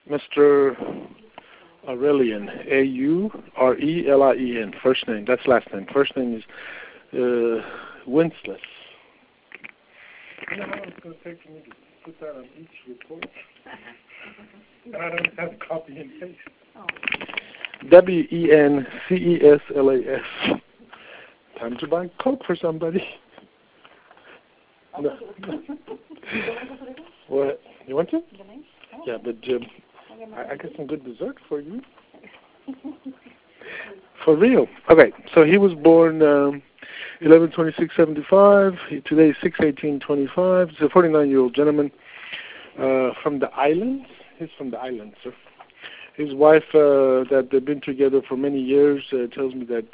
Mr. Aurelien, Aurelien, first name. That's last name. First name is Winslet. You know how long it's going to take for me to put that on each report? And I don't have copy and paste. Oh. Wenceslas. Time to buy Coke for somebody. No. What? You want to? Yeah, but I got some good dessert for you. For real. Okay, so he was born 11/26/75. Today is 6/18/25. He's a 49-year-old gentleman from the islands. He's from the islands, sir. His wife, that they've been together for many years, tells me that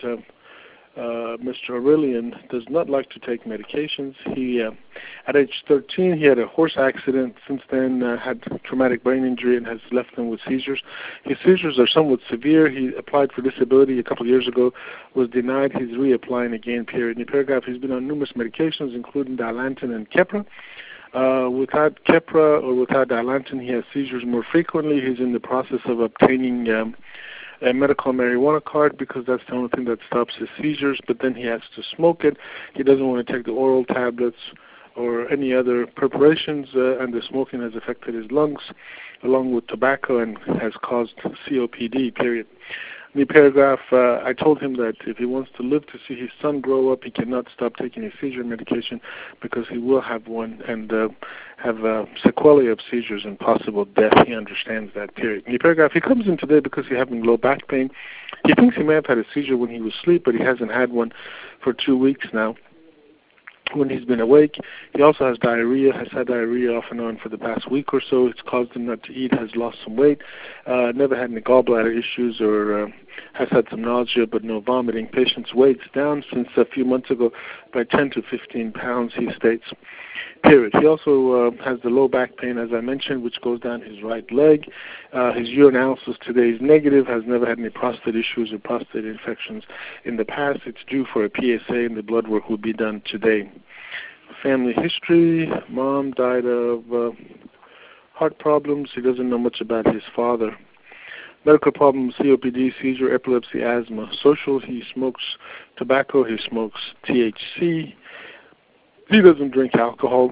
Mr. Aurelien does not like to take medications. He, at age 13, he had a horse accident. Since then, had traumatic brain injury and has left him with seizures. His seizures are somewhat severe. He applied for disability a couple of years ago, was denied. He's reapplying again, period. In the paragraph, he's been on numerous medications, including Dilantin and Keppra. Without Keppra or without Dilantin, he has seizures more frequently. He's in the process of obtaining a medical marijuana card because that's the only thing that stops his seizures, but then he has to smoke it. He doesn't want to take the oral tablets or any other preparations, and the smoking has affected his lungs along with tobacco and has caused COPD, period. In the paragraph, I told him that if he wants to live to see his son grow up, he cannot stop taking his seizure medication because he will have one and have sequelae of seizures and possible death. He understands that, period. In the paragraph, he comes in today because he's having low back pain. He thinks he may have had a seizure when he was asleep, but he hasn't had one for 2 weeks now. When he's been awake, he also has diarrhea, has had diarrhea off and on for the past week or so. It's caused him not to eat, has lost some weight, never had any gallbladder issues or has had some nausea but no vomiting. Patient's weight's down since a few months ago by 10 to 15 pounds, he states, period. He also has the low back pain, as I mentioned, which goes down his right leg. His urinalysis today is negative, has never had any prostate issues or prostate infections in the past. It's due for a PSA, and the blood work will be done today. Family history: mom died of heart problems. He doesn't know much about his father. Medical problems: COPD, seizure, epilepsy, asthma. Social: he smokes tobacco, he smokes THC. He doesn't drink alcohol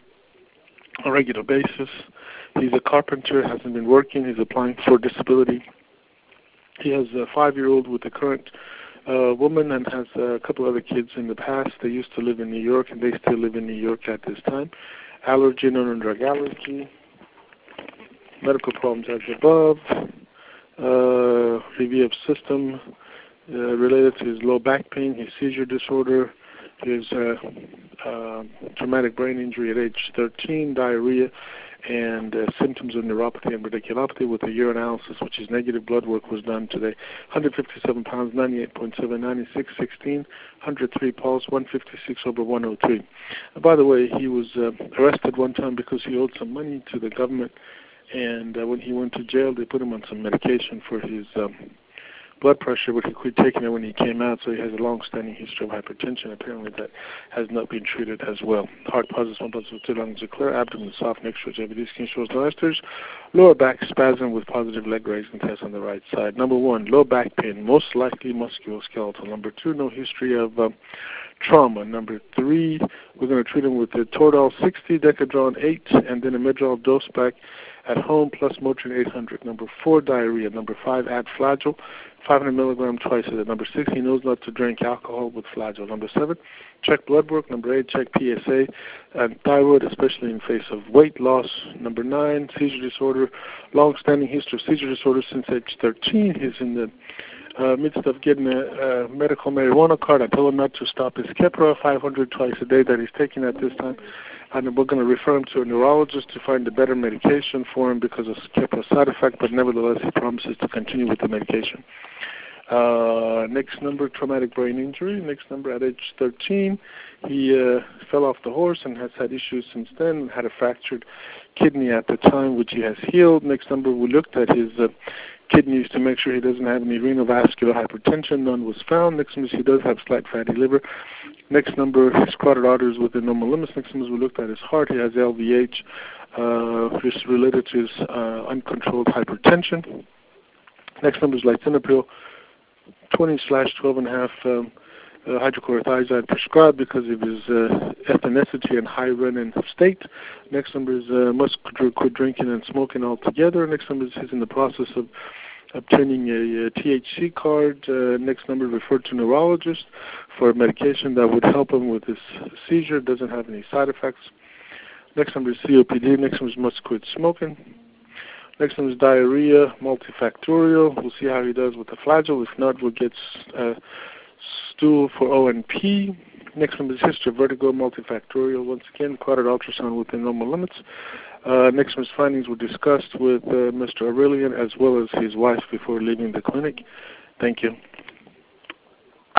on a regular basis. He's a carpenter, hasn't been working. He's applying for disability. He has a 5-year-old with the current woman and has a couple other kids in the past. They used to live in New York, and they still live in New York at this time. Allergy, non-drug allergy. Medical problems as above. Review of system related to his low back pain, his seizure disorder, his traumatic brain injury at age 13, diarrhea, and symptoms of neuropathy and radiculopathy with a urinalysis, which is negative. Blood work was done today. 157 pounds, 98.7, 96, 16, 103 pulse, 156/103. By the way, he was arrested one time because he owed some money to the government, and when he went to jail, they put him on some medication for his blood pressure, but he quit taking it when he came out, so he has a long-standing history of hypertension. Apparently that has not been treated as well. Heart positive, 1 positive, 2 lungs are clear, abdomen soft, neck shows heavy, skin shows no esters, lower back spasm with positive leg raising test on the right side. Number 1, low back pain, most likely musculoskeletal. Number 2, no history of trauma. Number 3, we're going to treat him with the Toradol 60, Decadron 8, and then a Medrol dose back at home plus Motrin 800. Number 4, diarrhea. Number 5, add Flagyl, 500 milligram twice a day. Number 6, he knows not to drink alcohol with Flagyl. Number 7, check blood work. Number 8, check PSA and thyroid, especially in face of weight loss. Number 9, seizure disorder, long-standing history of seizure disorder since age 13. He's in the midst of getting a medical marijuana card. I told him not to stop his Keppra, 500 twice a day that he's taking at this time. And we're going to refer him to a neurologist to find a better medication for him because of Keppra side effect, but nevertheless he promises to continue with the medication. Next number, traumatic brain injury. Next number, at age 13, he fell off the horse and has had issues since then, had a fractured kidney at the time, which he has healed. Next number, we looked at his kidneys to make sure he doesn't have any renal vascular hypertension. None was found. Next number, he does have slight fatty liver. Next number, his carotid arteries within normal limits. Next number, we looked at his heart. He has LVH It's related to his uncontrolled hypertension. Next number is lisinopril 20/12.5 hydrochlorothiazide prescribed because of his ethnicity and high renin state. Next number is must quit drinking and smoking altogether. Next number is he's in the process of obtaining a THC card. Next number, referred to neurologist for medication that would help him with his seizure. Doesn't have any side effects. Next number is COPD. Next number is must quit smoking. Next one is diarrhea, multifactorial. We'll see how he does with the flagyl. If not, we'll get stool for O&P. Next one is history of vertigo, multifactorial. Once again, carotid ultrasound within normal limits. Next one's findings were discussed with Mr. Aurelian as well as his wife before leaving the clinic. Thank you.